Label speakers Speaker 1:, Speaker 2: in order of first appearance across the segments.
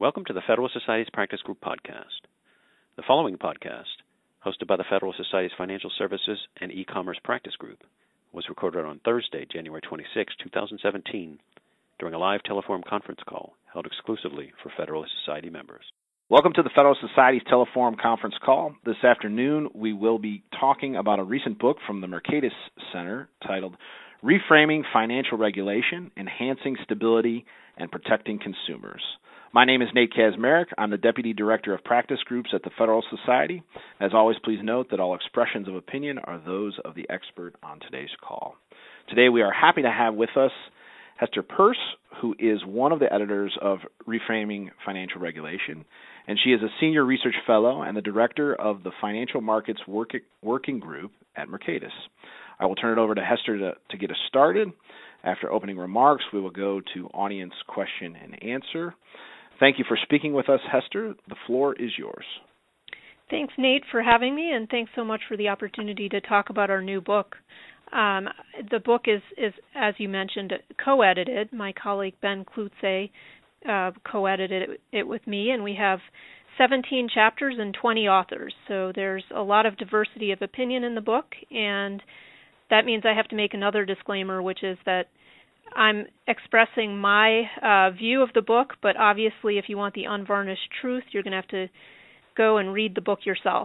Speaker 1: Welcome to the Federal Society's Practice Group podcast. The following podcast, hosted by the Federal Society's Financial Services and E-Commerce Practice Group, was recorded on Thursday, January 26, 2017, during a live telephone conference call held exclusively for Federal Society members.
Speaker 2: Welcome to the Federal Society's Teleforum conference call. This afternoon, we will be talking about a recent book from the Mercatus Center titled Reframing Financial Regulation, Enhancing Stability, and Protecting Consumers. My name is Nate Kazmarek. I'm the Deputy Director of Practice Groups at the Federal Society. As always, please note that all expressions of opinion are those of the expert on today's call. Today, we are happy to have with us Hester Peirce, who is one of the editors of Reframing Financial Regulation, and she is a Senior Research Fellow and the Director of the Financial Markets Working Group at Mercatus. I will turn it over to Hester to get us started. After opening remarks, we will go to audience question and answer. Thank you for speaking with us, Hester. The floor is yours.
Speaker 3: Thanks, Nate, for having me, and thanks so much for the opportunity to talk about our new book. The book is, as you mentioned, co-edited. My colleague Ben Klutze co-edited it with me, and we have 17 chapters and 20 authors. So there's a lot of diversity of opinion in the book, and that means I have to make another disclaimer, which is that I'm expressing my view of the book, but obviously if you want the unvarnished truth, you're going to have to go and read the book yourself.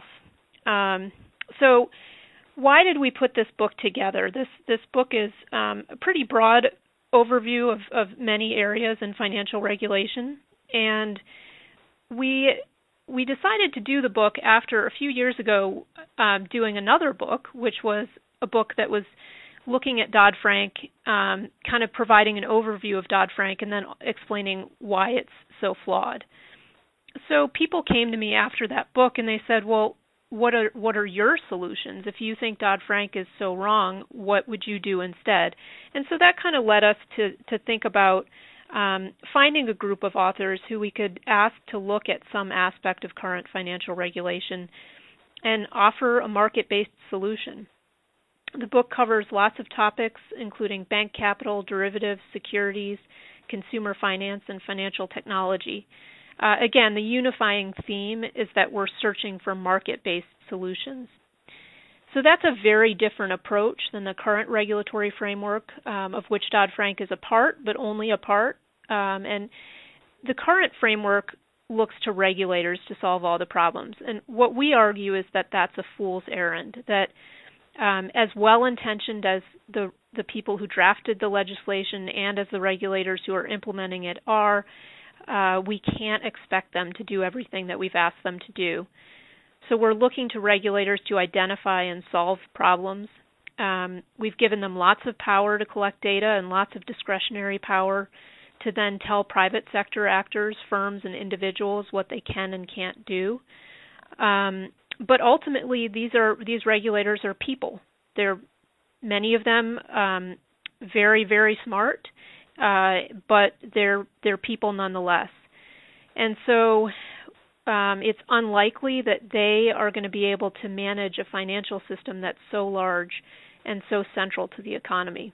Speaker 3: So why did we put this book together? This book is a pretty broad overview of many areas in financial regulation, and we decided to do the book after a few years ago doing another book, which was a book that was looking at Dodd-Frank, kind of providing an overview of Dodd-Frank and then explaining why it's so flawed. So people came to me after that book and they said, well, what are your solutions? If you think Dodd-Frank is so wrong, what would you do instead? And so that kind of led us to think about finding a group of authors who we could ask to look at some aspect of current financial regulation and offer a market-based solution. The book covers lots of topics, including bank capital, derivatives, securities, consumer finance, and financial technology. Again, the unifying theme is that we're searching for market-based solutions. So that's a very different approach than the current regulatory framework, of which Dodd-Frank is a part, but only a part. And the current framework looks to regulators to solve all the problems. And what we argue is that that's a fool's errand, that as well-intentioned as the people who drafted the legislation and as the regulators who are implementing it are, we can't expect them to do everything that we've asked them to do. So we're looking to regulators to identify and solve problems. We've given them lots of power to collect data and lots of discretionary power to then tell private sector actors, firms, and individuals what they can and can't do. But ultimately, these regulators are people. They're many of them very, very smart, but they're people nonetheless. And so it's unlikely that they are going to be able to manage a financial system that's so large and so central to the economy.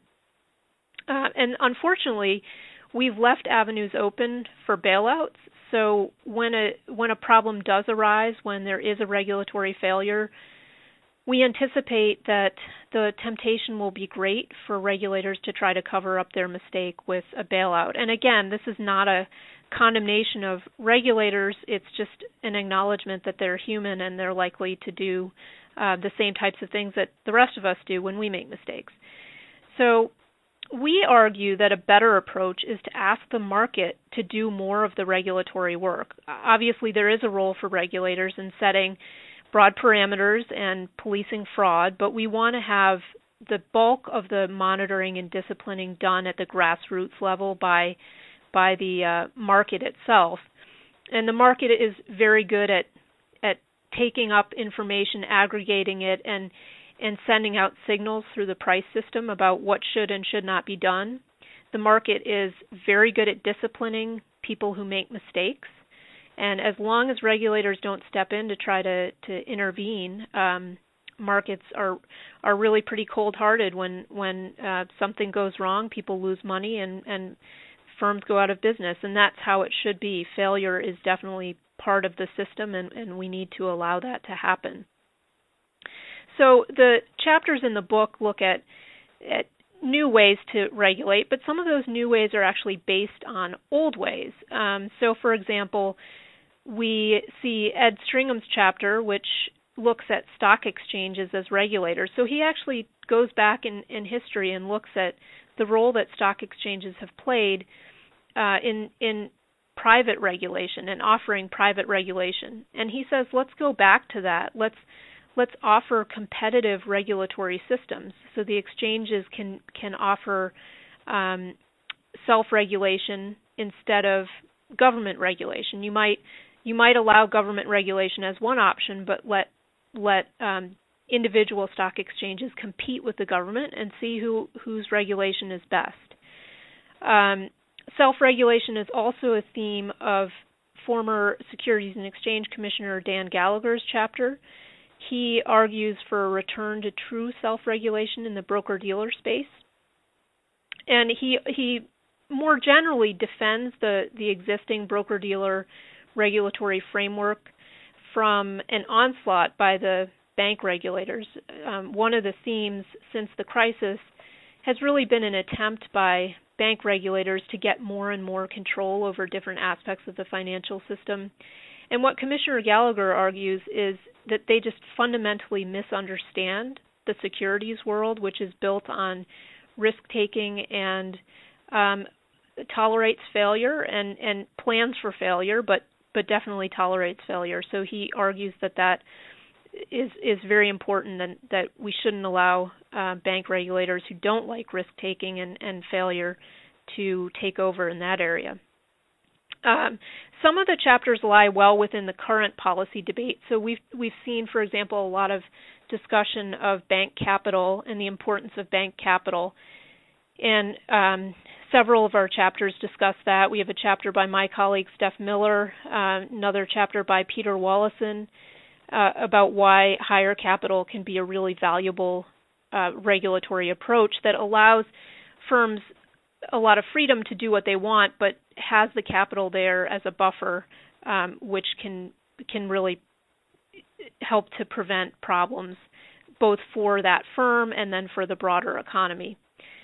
Speaker 3: And unfortunately, we've left avenues open for bailouts. So when a problem does arise, when there is a regulatory failure, we anticipate that the temptation will be great for regulators to try to cover up their mistake with a bailout. And again, this is not a condemnation of regulators. It's just an acknowledgement that they're human and they're likely to do the same types of things that the rest of us do when we make mistakes. So we argue that a better approach is to ask the market to do more of the regulatory work. Obviously, there is a role for regulators in setting broad parameters and policing fraud, but we want to have the bulk of the monitoring and disciplining done at the grassroots level by the market itself. And the market is very good at taking up information, aggregating it, and sending out signals through the price system about what should and should not be done. The market is very good at disciplining people who make mistakes. And as long as regulators don't step in to try to intervene, markets are really pretty cold-hearted when something goes wrong. People lose money, and firms go out of business, and that's how it should be. Failure is definitely part of the system, and we need to allow that to happen. So the chapters in the book look at new ways to regulate, but some of those new ways are actually based on old ways. So, for example, we see Ed Stringham's chapter, which looks at stock exchanges as regulators. So he actually goes back in history and looks at the role that stock exchanges have played in private regulation and offering private regulation. And he says, let's go back to that. Let's offer competitive regulatory systems so the exchanges can offer self-regulation instead of government regulation. You might allow government regulation as one option, but let individual stock exchanges compete with the government and see whose regulation is best. Self-regulation is also a theme of former Securities and Exchange Commissioner Dan Gallagher's chapter. He argues for a return to true self-regulation in the broker-dealer space. And he more generally defends the existing broker-dealer regulatory framework from an onslaught by the bank regulators. One of the themes since the crisis has really been an attempt by bank regulators to get more and more control over different aspects of the financial system. And what Commissioner Gallagher argues is that they just fundamentally misunderstand the securities world, which is built on risk-taking and tolerates failure and plans for failure, but definitely tolerates failure. So he argues that is very important and that we shouldn't allow bank regulators who don't like risk-taking and failure to take over in that area. Some of the chapters lie well within the current policy debate. So we've seen, for example, a lot of discussion of bank capital and the importance of bank capital. And several of our chapters discuss that. We have a chapter by my colleague Steph Miller, another chapter by Peter Wallison about why higher capital can be a really valuable regulatory approach that allows firms a lot of freedom to do what they want, but has the capital there as a buffer, which can really help to prevent problems both for that firm and then for the broader economy.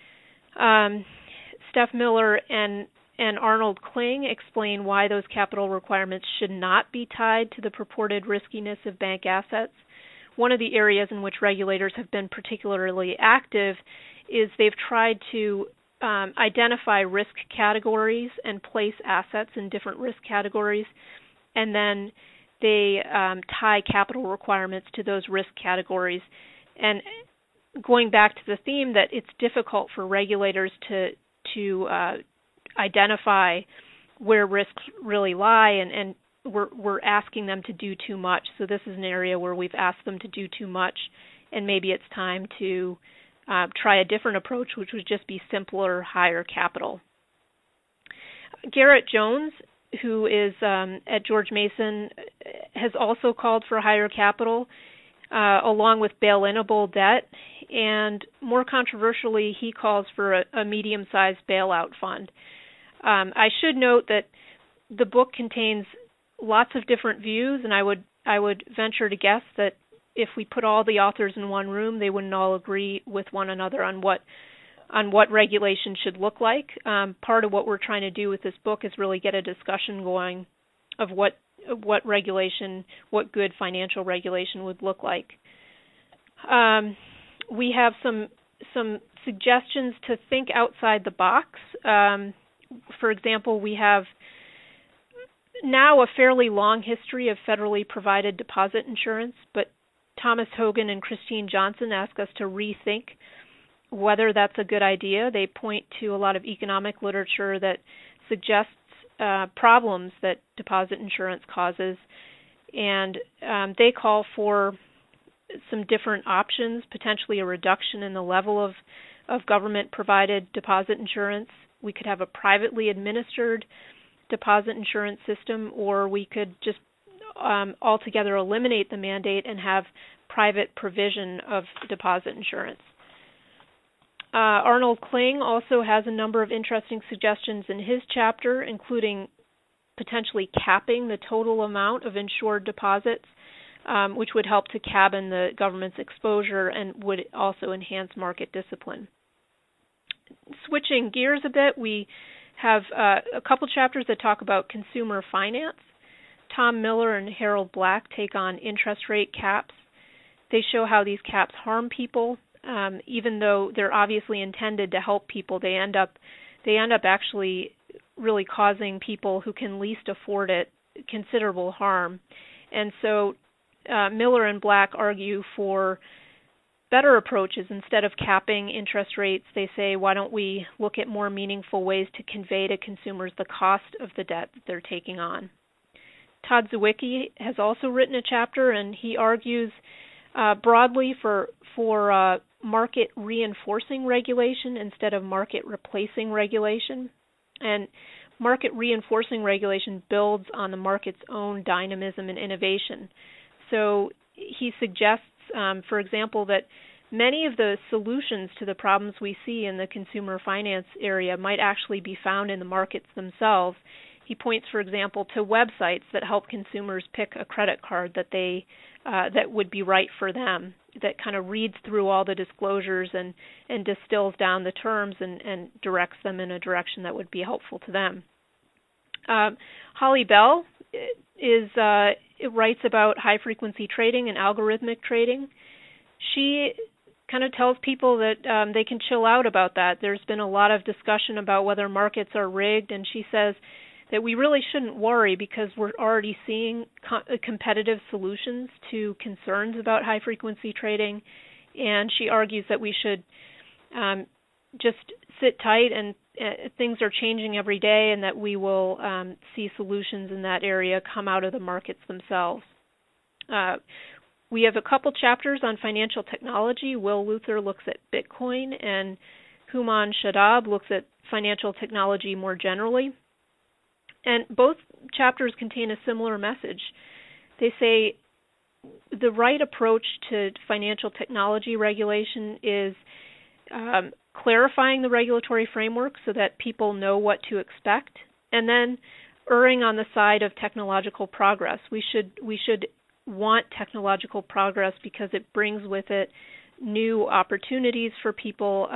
Speaker 3: Steph Miller and Arnold Kling explain why those capital requirements should not be tied to the purported riskiness of bank assets. One of the areas in which regulators have been particularly active is they've tried to identify risk categories and place assets in different risk categories, and then they tie capital requirements to those risk categories. And going back to the theme that it's difficult for regulators to identify where risks really lie, and we're asking them to do too much. So this is an area where we've asked them to do too much, and maybe it's time to try a different approach, which would just be simpler, higher capital. Garrett Jones, who is at George Mason, has also called for higher capital, along with bail-inable debt, and more controversially, he calls for a medium-sized bailout fund. I should note that the book contains lots of different views, and I would venture to guess that if we put all the authors in one room, they wouldn't all agree with one another on what regulation should look like. Part of what we're trying to do with this book is really get a discussion going of what regulation, what good financial regulation would look like. We have some suggestions to think outside the box. For example, we have now a fairly long history of federally provided deposit insurance, but Thomas Hogan and Christine Johnson ask us to rethink whether that's a good idea. They point to a lot of economic literature that suggests problems that deposit insurance causes, and they call for some different options, potentially a reduction in the level of government-provided deposit insurance. We could have a privately administered deposit insurance system, or we could just altogether eliminate the mandate and have private provision of deposit insurance. Arnold Kling also has a number of interesting suggestions in his chapter, including potentially capping the total amount of insured deposits, which would help to cabin the government's exposure and would also enhance market discipline. Switching gears a bit, we have a couple chapters that talk about consumer finance. Tom Miller and Harold Black take on interest rate caps. They show how these caps harm people. Even though they're obviously intended to help people, they end up actually really causing people who can least afford it considerable harm. And so Miller and Black argue for better approaches. Instead of capping interest rates, they say, why don't we look at more meaningful ways to convey to consumers the cost of the debt that they're taking on. Todd Zywicki has also written a chapter, and he argues broadly for market reinforcing regulation instead of market replacing regulation. And market reinforcing regulation builds on the market's own dynamism and innovation. So he suggests, for example, that many of the solutions to the problems we see in the consumer finance area might actually be found in the markets themselves. He points, for example, to websites that help consumers pick a credit card that would be right for them, that kind of reads through all the disclosures and distills down the terms and directs them in a direction that would be helpful to them. Holly Bell writes about high-frequency trading and algorithmic trading. She kind of tells people that they can chill out about that. There's been a lot of discussion about whether markets are rigged, and she says that we really shouldn't worry because we're already seeing competitive solutions to concerns about high-frequency trading, and she argues that we should just sit tight and things are changing every day and that we will see solutions in that area come out of the markets themselves. We have a couple chapters on financial technology. Will Luther looks at Bitcoin, and Houman Shadab looks at financial technology more generally. And both chapters contain a similar message. They say the right approach to financial technology regulation is clarifying the regulatory framework so that people know what to expect, and then erring on the side of technological progress. We should want technological progress because it brings with it new opportunities for people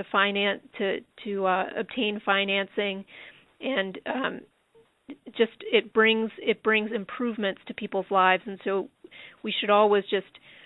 Speaker 3: to obtain financing, and just it brings improvements to people's lives, and so we should always just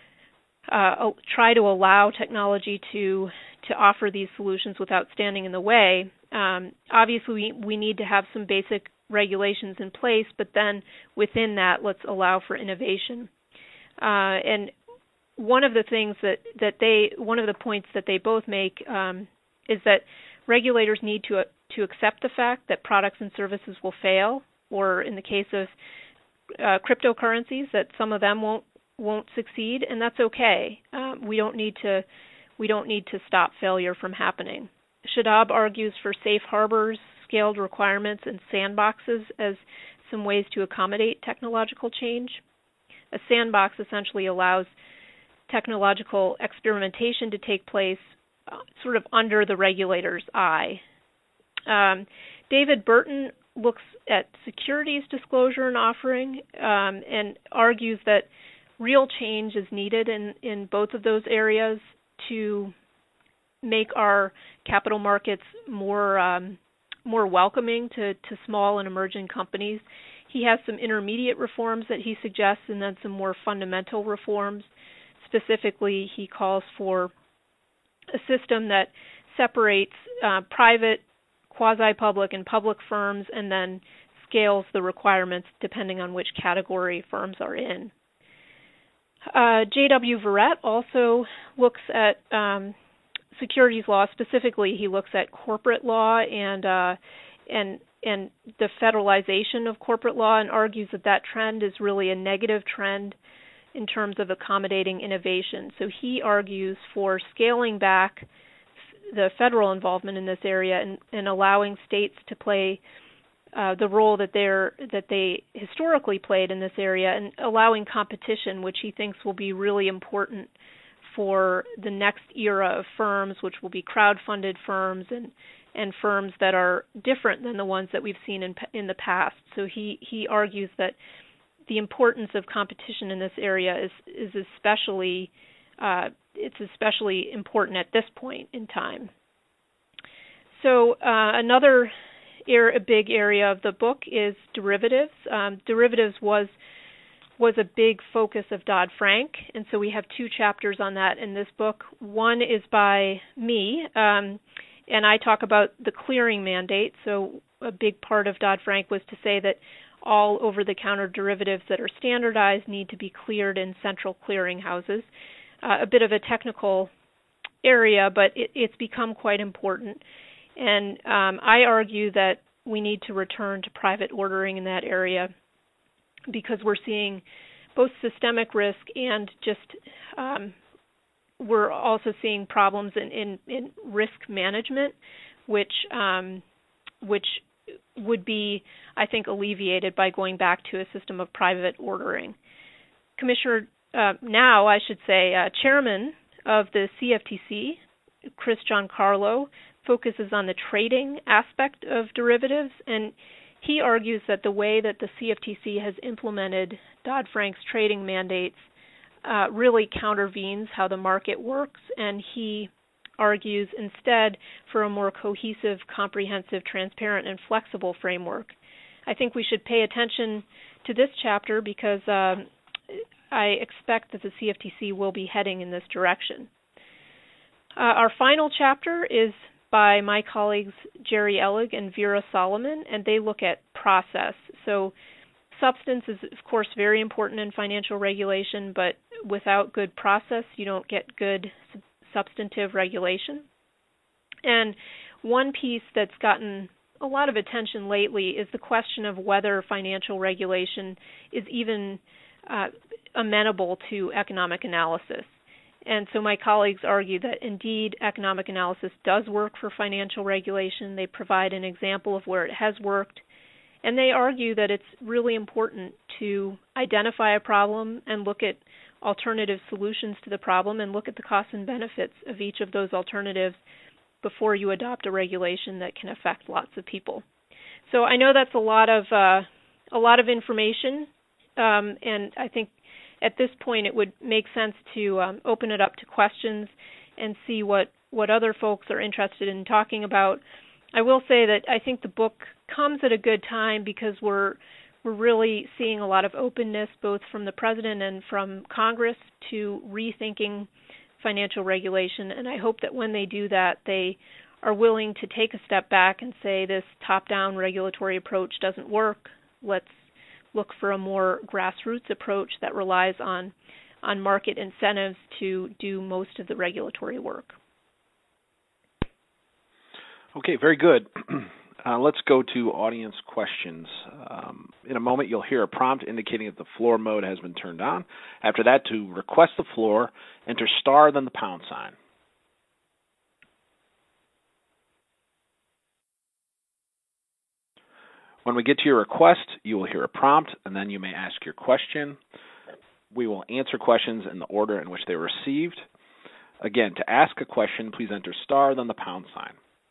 Speaker 3: try to allow technology to offer these solutions without standing in the way. Obviously, we need to have some basic regulations in place, but then within that, let's allow for innovation. And one of the things one of the points that they both make is that regulators need to accept the fact that products and services will fail, or in the case of cryptocurrencies, that some of them won't succeed, and that's okay. We don't need to stop failure from happening. Shadab argues for safe harbors, scaled requirements, and sandboxes as some ways to accommodate technological change. A sandbox essentially allows technological experimentation to take place sort of under the regulator's eye. David Burton looks at securities disclosure and offering and argues that real change is needed in both of those areas to make our capital markets more welcoming to small and emerging companies. He has some intermediate reforms that he suggests and then some more fundamental reforms. Specifically, he calls for a system that separates private, quasi-public, and public firms and then scales the requirements depending on which category firms are in. J.W. Verrett also looks at securities law. Specifically, he looks at corporate law and the federalization of corporate law, and argues that trend is really a negative trend in terms of accommodating innovation. So he argues for scaling back the federal involvement in this area and allowing states to play the role that they historically played in this area, and allowing competition, which he thinks will be really important for the next era of firms, which will be crowd-funded firms and firms that are different than the ones that we've seen in the past. So he argues that the importance of competition in this area is especially important at this point in time. So another big area of the book is derivatives. Derivatives was a big focus of Dodd-Frank, and so we have 2 chapters on that in this book. One is by me, and I talk about the clearing mandate. So a big part of Dodd-Frank was to say that all over-the-counter derivatives that are standardized need to be cleared in central clearing houses. A bit of a technical area, but it's become quite important. And I argue that we need to return to private ordering in that area because we're seeing both systemic risk and just we're also seeing problems in risk management, which would be, I think, alleviated by going back to a system of private ordering. Commissioner, now I should say, Chairman of the CFTC, Chris Giancarlo, focuses on the trading aspect of derivatives, and he argues that the way that the CFTC has implemented Dodd-Frank's trading mandates really countervenes how the market works, and he argues instead for a more cohesive, comprehensive, transparent, and flexible framework. I think we should pay attention to this chapter because I expect that the CFTC will be heading in this direction. Our final chapter is by my colleagues Jerry Ellig and Vera Solomon, and they look at process. So substance is, of course, very important in financial regulation, but without good process, you don't get good substantive regulation. And one piece that's gotten a lot of attention lately is the question of whether financial regulation is even amenable to economic analysis. And so my colleagues argue that indeed economic analysis does work for financial regulation. They provide an example of where it has worked. And they argue that it's really important to identify a problem and look at alternative solutions to the problem and look at the costs and benefits of each of those alternatives before you adopt a regulation that can affect lots of people. So I know that's a lot of information, and I think at this point it would make sense to open it up to questions and see what other folks are interested in talking about. I will say that I think the book comes at a good time because we're really seeing a lot of openness both from the President and from Congress to rethinking financial regulation, and I hope that when they do that, they are willing to take a step back and say this top-down regulatory approach doesn't work. Let's look for a more grassroots approach that relies on market incentives to do most of the regulatory work.
Speaker 2: Okay, very good. Let's go to audience questions. In a moment, you'll hear a prompt indicating that the floor mode has been turned on. After that, to request the floor, enter star, then the pound sign. When we get to your request, you will hear a prompt, and then you may ask your question. We will answer questions in the order in which they were received. Again, to ask a question, please enter star, then the pound sign.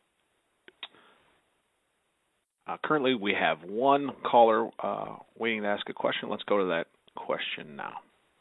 Speaker 2: Currently, we have one caller waiting to ask a question. Let's go to that question now.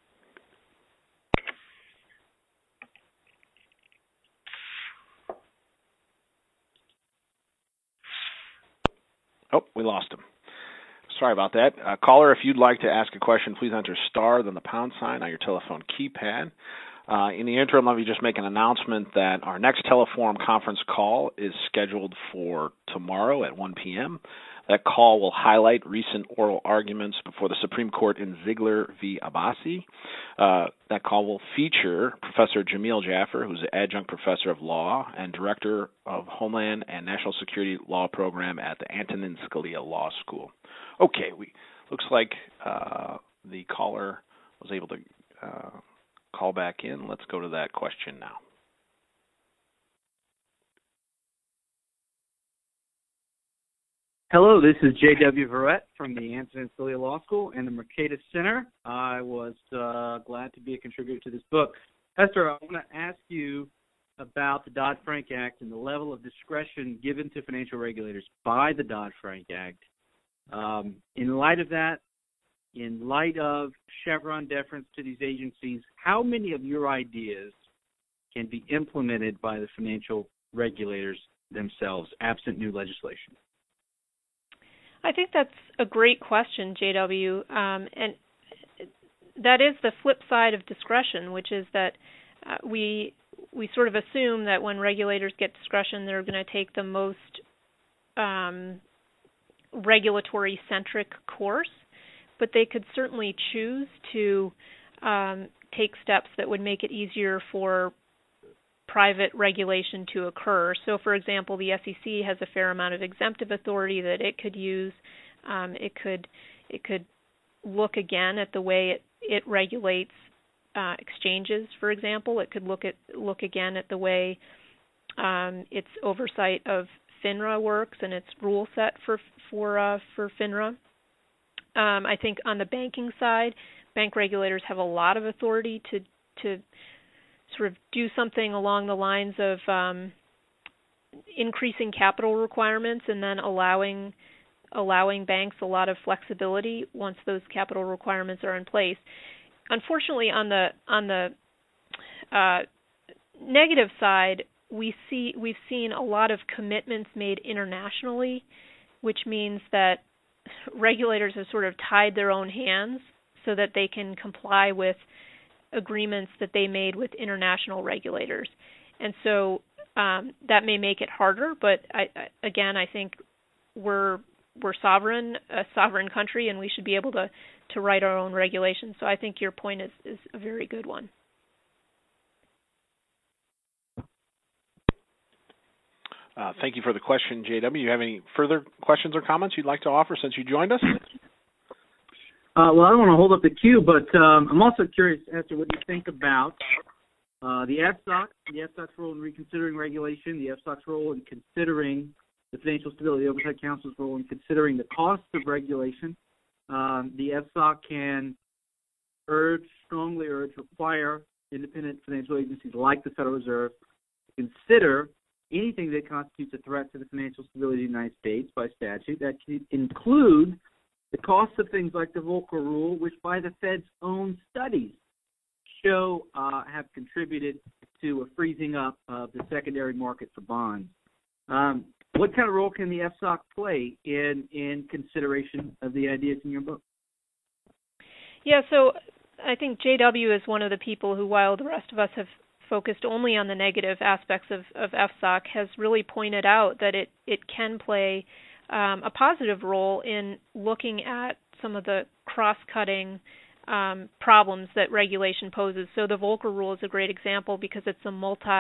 Speaker 2: Oh, we lost him. Sorry about that. Caller, if you'd like to ask a question, please enter star, then the pound sign on your telephone keypad. In the interim, let me just make an announcement that our next Teleforum conference call is scheduled for tomorrow at 1 p.m. That call will highlight recent oral arguments before the Supreme Court in Ziegler v. Abbasi. That call will feature Professor Jamil Jaffer, who's an adjunct professor of law and director of Homeland and National Security Law Program at the Antonin Scalia Law School. Okay, looks like the caller was able to call back in. Let's go to that question now.
Speaker 4: Hello, this is J.W. Verrett from the Antonin Scalia Law School and the Mercatus Center. I was glad to be a contributor to this book. Esther, I want to ask you about the Dodd-Frank Act and the level of discretion given to financial regulators by the Dodd-Frank Act. In light of that, in light of Chevron deference to these agencies, how many of your ideas can be implemented by the financial regulators themselves, absent new legislation?
Speaker 3: I think that's a great question, JW. And that is the flip side of discretion, which is that we sort of assume that when regulators get discretion, they're going to take the most regulatory-centric course, but they could certainly choose to take steps that would make it easier for private regulation to occur. So, for example, the SEC has a fair amount of exemptive authority that it could use. It could look again at the way it regulates exchanges, for example. It could look again at the way its oversight of FINRA works and its rule set for FINRA. I think on the banking side, bank regulators have a lot of authority to sort of do something along the lines of increasing capital requirements and then allowing banks a lot of flexibility once those capital requirements are in place. Unfortunately, on the negative side, we've seen a lot of commitments made internationally, which means that regulators have sort of tied their own hands so that they can comply with agreements that they made with international regulators. And so that may make it harder, but I think we're a sovereign country, and we should be able to write our own regulations. So I think your point is a very good one.
Speaker 2: Thank you for the question, JW. You have any further questions or comments you'd like to offer since you joined us?
Speaker 4: Well, I don't want to hold up the queue, but I'm also curious as to what you think about the FSOC's role in reconsidering regulation, the FSOC's role in considering the Financial Stability Oversight Council's role in considering the costs of regulation. The FSOC can strongly require independent financial agencies like the Federal Reserve to consider anything that constitutes a threat to the financial stability of the United States by statute. That can include the cost of things like the Volcker Rule, which by the Fed's own studies show have contributed to a freezing up of the secondary market for bonds. What kind of role can the FSOC play in consideration of the ideas in your book?
Speaker 3: Yeah, so I think JW is one of the people who, while the rest of us have focused only on the negative aspects of FSOC, has really pointed out that it can play a positive role in looking at some of the cross-cutting problems that regulation poses. So the Volcker Rule is a great example because it's a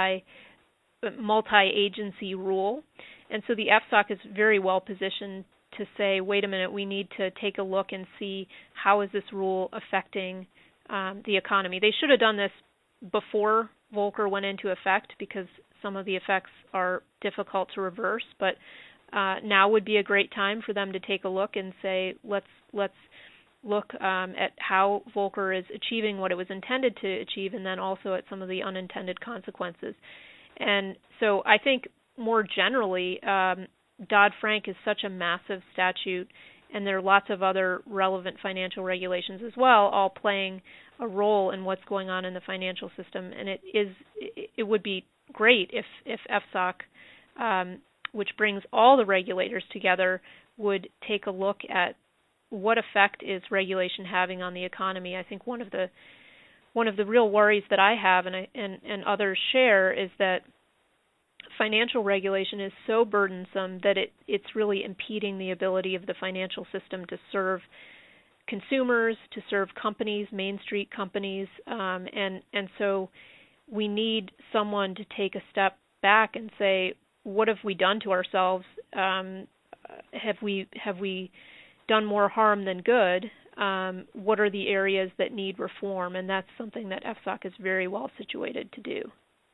Speaker 3: multi-agency rule. And so the FSOC is very well positioned to say, wait a minute, we need to take a look and see how is this rule affecting the economy. They should have done this before Volcker went into effect because some of the effects are difficult to reverse, but now would be a great time for them to take a look and say, let's look at how Volcker is achieving what it was intended to achieve, and then also at some of the unintended consequences. And so I think more generally, Dodd-Frank is such a massive statute, and there are lots of other relevant financial regulations as well, all playing a role in what's going on in the financial system. And it would be great if FSOC, which brings all the regulators together, would take a look at what effect is regulation having on the economy. I think one of the real worries that I have and others share is that financial regulation is so burdensome that it's really impeding the ability of the financial system to serve consumers, to serve companies, Main Street companies, and so we need someone to take a step back and say, what have we done to ourselves? Have we done more harm than good? What are the areas that need reform? And that's something that FSOC is very well situated to do.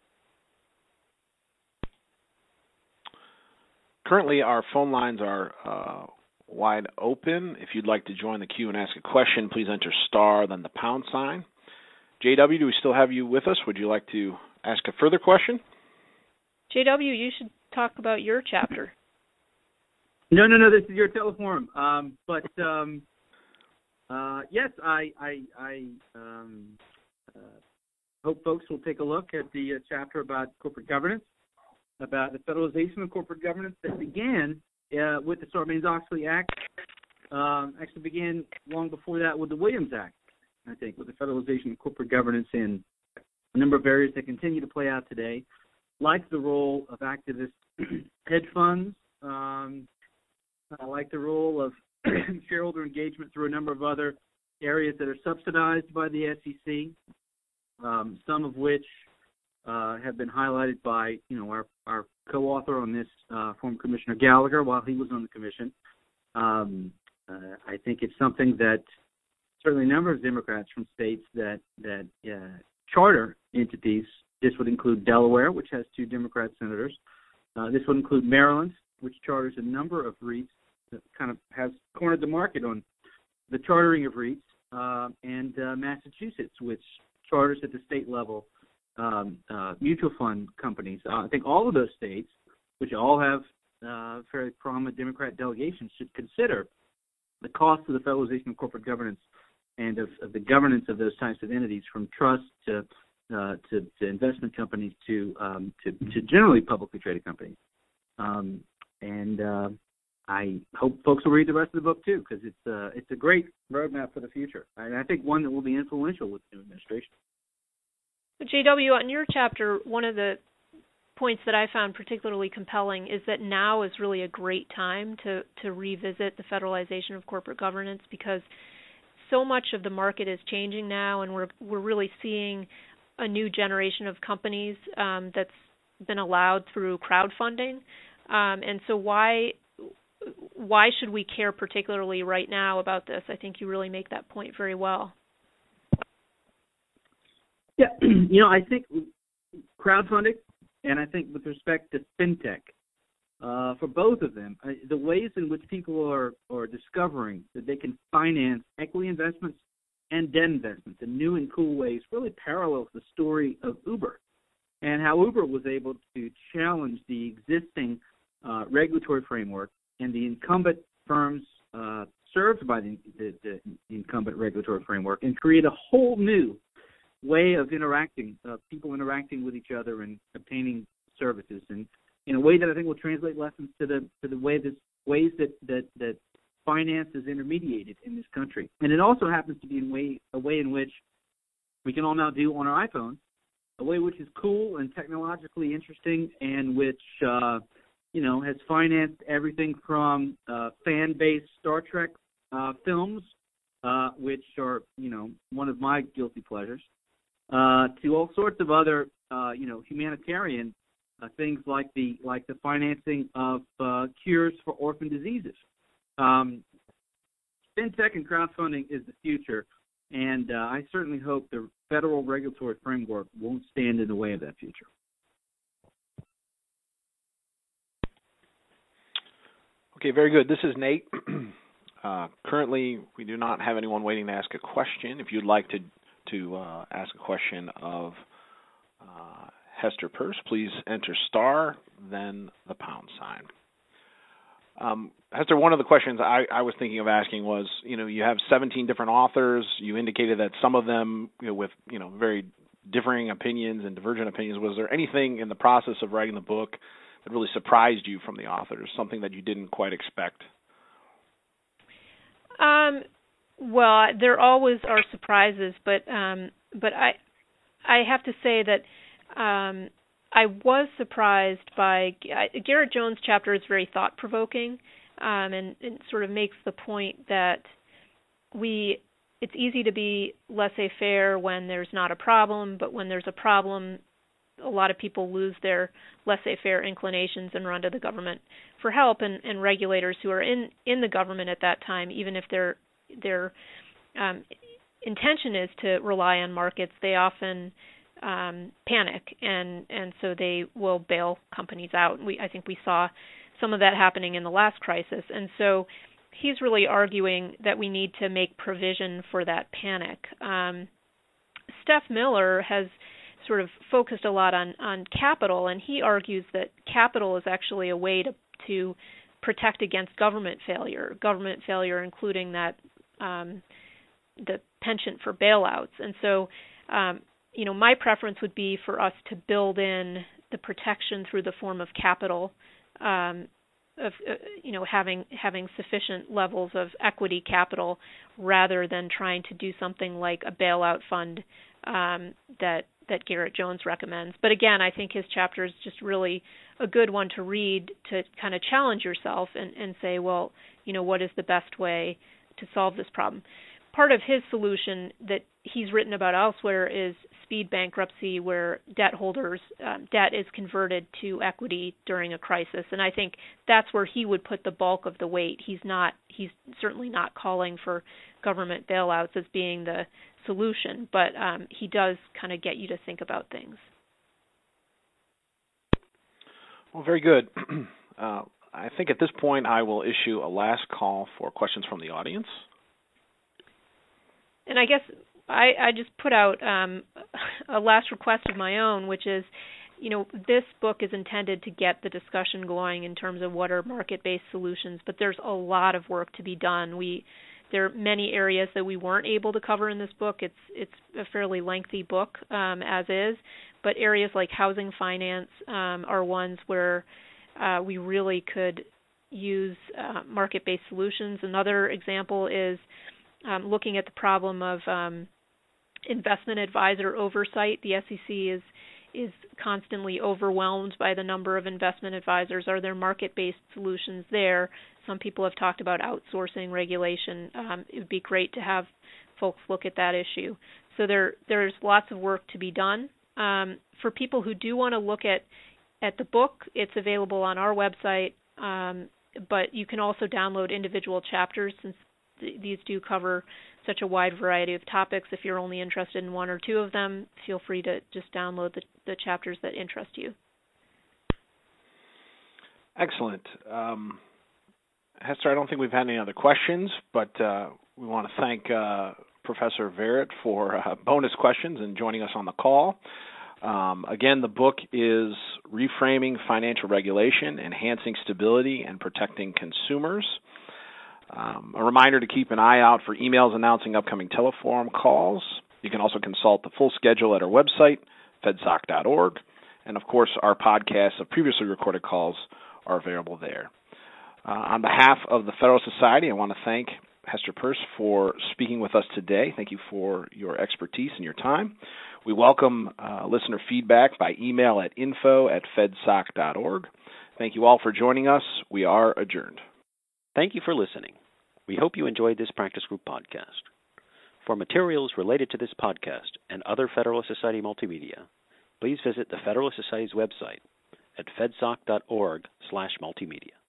Speaker 2: Currently, our phone lines are wide open. If you'd like to join the queue and ask a question, please enter star, then the pound sign. JW, do we still have you with us? Would you like to ask a further question?
Speaker 3: JW, you should talk about your chapter.
Speaker 4: No. This is your teleforum. Yes, I hope folks will take a look at the chapter about corporate governance, about the federalization of corporate governance that began with the Sarbanes-Oxley Act. Actually began long before that with the Williams Act, I think, with the federalization of corporate governance in a number of areas that continue to play out today, like the role of activist hedge funds, like the role of shareholder engagement through a number of other areas that are subsidized by the SEC, some of which have been highlighted by our co-author on this, former Commissioner Gallagher, while he was on the commission. I think it's something that certainly a number of Democrats from states that charter entities. This would include Delaware, which has 2 Democrat senators. This would include Maryland, which charters a number of REITs, that kind of has cornered the market on the chartering of REITs, and Massachusetts, which charters at the state level mutual fund companies. I think all of those states, which all have fairly prominent Democrat delegations, should consider the cost of the federalization of corporate governance and of the governance of those types of entities, from trusts to investment companies to generally publicly traded companies. I hope folks will read the rest of the book too, because it's a great roadmap for the future, and I think one that will be influential with the new administration.
Speaker 3: JW, on your chapter, one of the points that I found particularly compelling is that now is really a great time to revisit the federalization of corporate governance, because so much of the market is changing now, and we're really seeing a new generation of companies that's been allowed through crowdfunding. And so why should we care particularly right now about this? I think you really make that point very well.
Speaker 4: Yeah, I think crowdfunding, and I think with respect to fintech, for both of them, the ways in which people are discovering that they can finance equity investments and debt investments in new and cool ways really parallels the story of Uber, and how Uber was able to challenge the existing regulatory framework and the incumbent firms served by the incumbent regulatory framework, and create a whole new way of interacting, people interacting with each other and obtaining services, and in a way that I think will translate lessons to the ways that finance is intermediated in this country. And it also happens to be a way in which we can all now do on our iPhones, a way which is cool and technologically interesting, and which has financed everything from fan-based Star Trek films, which are one of my guilty pleasures, to all sorts of other humanitarian things like the financing of cures for orphan diseases. Fintech and crowdfunding is the future, and I certainly hope the federal regulatory framework won't stand in the way of that future.
Speaker 2: Okay, very good. This is Nate. Currently, we do not have anyone waiting to ask a question. If you'd like to ask a question of Hester Peirce, please enter star, then the pound sign. Hester, one of the questions I was thinking of asking was, you have 17 different authors. You indicated that some of them, with very differing opinions and divergent opinions. Was there anything in the process of writing the book that really surprised you from the authors, something that you didn't quite expect?
Speaker 3: Well, there always are surprises, but I have to say that I was surprised by Garrett Jones' chapter is very thought-provoking, and sort of makes the point that it's easy to be laissez-faire when there's not a problem, but when there's a problem, a lot of people lose their laissez-faire inclinations and run to the government for help, and regulators who are in the government at that time, even if their intention is to rely on markets, they often panic, and so they will bail companies out. I think we saw some of that happening in the last crisis, and so he's really arguing that we need to make provision for that panic. Steph Miller has sort of focused a lot on capital, and he argues that capital is actually a way to protect against government failure including that the penchant for bailouts. And so, my preference would be for us to build in the protection through the form of capital, of having sufficient levels of equity capital, rather than trying to do something like a bailout fund that Garrett Jones recommends. But again, I think his chapter is just really a good one to read to kind of challenge yourself and say, well, what is the best way to solve this problem? Part of his solution that he's written about elsewhere is speed bankruptcy, where debt is converted to equity during a crisis. And I think that's where he would put the bulk of the weight. He's certainly not calling for government bailouts as being the solution, but he does kind of get you to think about things.
Speaker 2: Well, very good. I think at this point I will issue a last call for questions from the audience.
Speaker 3: And I guess I just put out a last request of my own, which is, this book is intended to get the discussion going in terms of what are market-based solutions, but there's a lot of work to be done. There are many areas that we weren't able to cover in this book. It's a fairly lengthy book as is, but areas like housing finance are ones where we really could use market-based solutions. Another example is looking at the problem of investment advisor oversight. The SEC is constantly overwhelmed by the number of investment advisors. Are there market-based solutions there? Some people have talked about outsourcing regulation. It would be great to have folks look at that issue. So there's lots of work to be done. For people who do want to look at the book, it's available on our website, but you can also download individual chapters since these do cover such a wide variety of topics. If you're only interested in one or two of them, feel free to just download the chapters that interest you.
Speaker 2: Excellent. Hester, I don't think we've had any other questions, but we want to thank Professor Verrett for bonus questions and joining us on the call. Again, the book is Reframing Financial Regulation, Enhancing Stability and Protecting Consumers. A reminder to keep an eye out for emails announcing upcoming Teleforum calls. You can also consult the full schedule at our website, fedsoc.org. And, of course, our podcasts of previously recorded calls are available there. On behalf of the Federalist Society, I want to thank Hester Peirce for speaking with us today. Thank you for your expertise and your time. We welcome listener feedback by email at info@fedsoc.org. Thank you all for joining us. We are adjourned.
Speaker 1: Thank you for listening. We hope you enjoyed this Practice Group podcast. For materials related to this podcast and other Federalist Society multimedia, please visit the Federalist Society's website at fedsoc.org/multimedia.